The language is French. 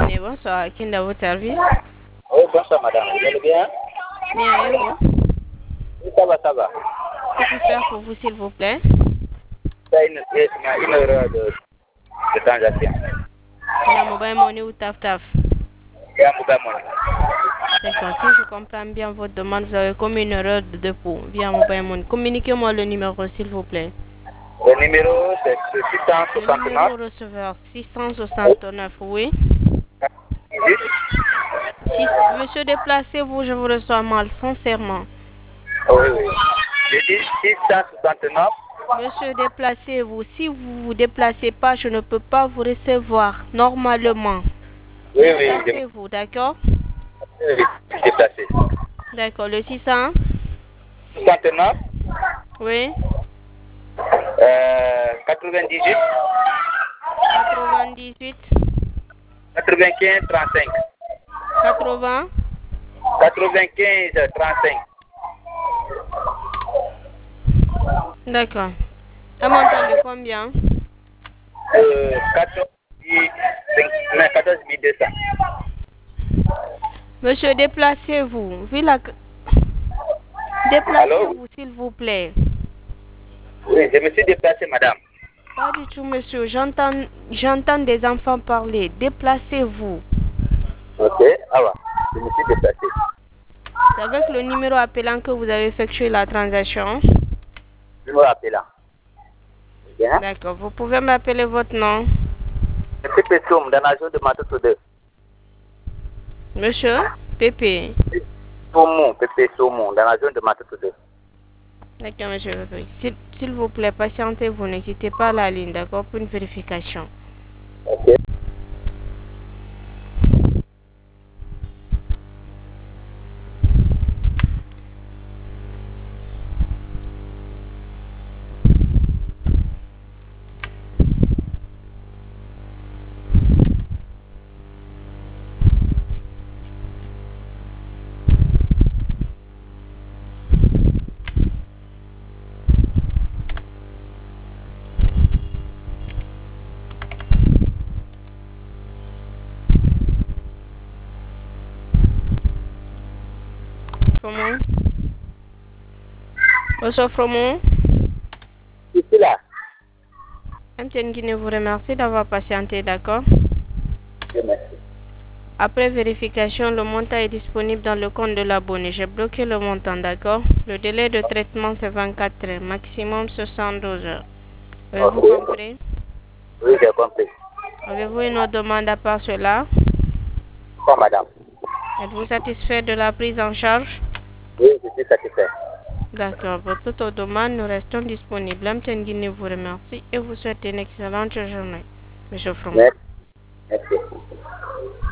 Mané, bonsoir. Qui est dans votre service? Oui, bonsoir madame, vous allez bien? Bien, et vous? Oui, ça va, ça va. Que puis-je faire pour vous, s'il vous plaît? C'est une erreur de transaction. La mobile money ou taf taf? Il y a un mobile money. D'accord, si je comprends bien votre demande, vous avez commis une erreur de dépôt via mobile money. Communiquez-moi le numéro, s'il vous plaît. Le numéro, c'est Le 669. numéro receveur 669, oui. 18. Monsieur, déplacez-vous, je vous reçois mal, sincèrement. Oui, oui. J'ai dit 669. Monsieur, déplacez-vous. Si vous ne vous déplacez pas, je ne peux pas vous recevoir normalement. Oui, oui, Déplacez-vous, d'accord? je suis déplacé. D'accord, le 600? 69, Oui. 98, 98, 95, 35. 80. 95, 35. D'accord. Un montant de combien? 14 200. Monsieur, déplacez-vous. Allô? Déplacez-vous, s'il vous plaît. Oui, je me suis déplacé, madame. Pas du tout, monsieur. J'entends des enfants parler. Déplacez-vous. Ok, ah ouais. Je me suis déplacé. C'est avec le numéro appelant que vous avez effectué la transaction. Je me rappelle là. Bien. D'accord. Vous pouvez m'appeler votre nom? Pépé Soum, dans la zone de Matoto 2. Monsieur Pépé. Pépé Soumou, dans la zone de Matoto 2. D'accord, monsieur Pépé. S'il vous plaît, patientez-vous. Ne quittez pas la ligne, d'accord, pour une vérification. Ok. Comment? Bonsoir, Fromont. Je suis là. MTN Guinée vous remercie d'avoir patienté, d'accord? Je merci. Après vérification, le montant est disponible dans le compte de l'abonné. J'ai bloqué le montant, d'accord? Le délai de traitement, c'est 24 heures, maximum 72 heures. Avez-vous compris? Oui, j'ai compris. Avez-vous une autre demande à part cela? Bon, madame. Êtes-vous satisfait de la prise en charge? Oui, je suis satisfait. D'accord. Pour toute autre demande, nous restons disponibles. MTN Guinée vous remercie et vous souhaite une excellente journée. Monsieur From. Merci. Merci.